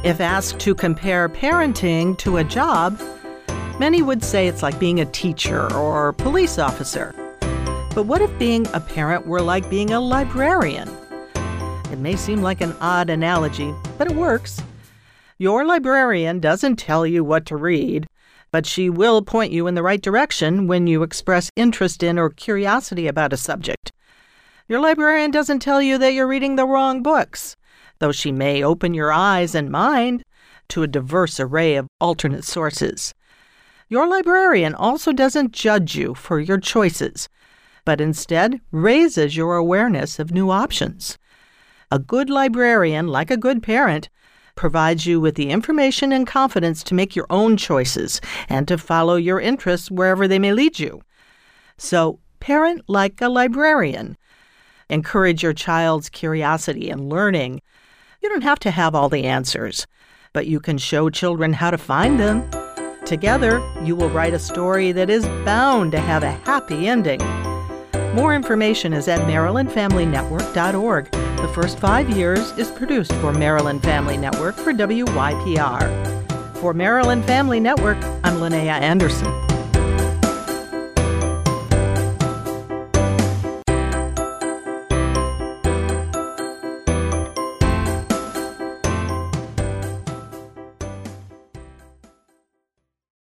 If asked to compare parenting to a job, many would say it's like being a teacher or police officer. But what if being a parent were like being a librarian? It may seem like an odd analogy, but it works. Your librarian doesn't tell you what to read, but she will point you in the right direction when you express interest in or curiosity about a subject. Your librarian doesn't tell you that you're reading the wrong books, though she may open your eyes and mind to a diverse array of alternate sources. Your librarian also doesn't judge you for your choices, but instead raises your awareness of new options. A good librarian, like a good parent, provides you with the information and confidence to make your own choices and to follow your interests wherever they may lead you. So, parent like a librarian. Encourage your child's curiosity and learning. You don't have to have all the answers, but you can show children how to find them. Together, you will write a story that is bound to have a happy ending. More information is at MarylandFamilyNetwork.org. The First 5 Years is produced for Maryland Family Network for WYPR. For Maryland Family Network, I'm Linnea Anderson.